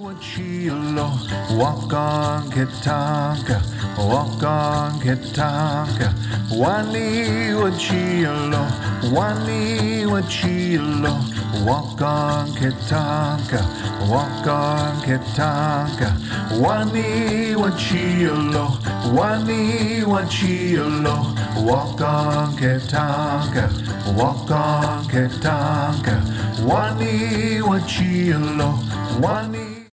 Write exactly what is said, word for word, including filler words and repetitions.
Wachilo, walk on Ketanka, walk on Ketanka. Wani Wachilo, Wani Wachilo, walk on Ketanka, walk on Ketanka. Wani Wachilo, Wani Wachilo, walk on Ketanka, walk on Ketanka. Wani Wachilo, Wani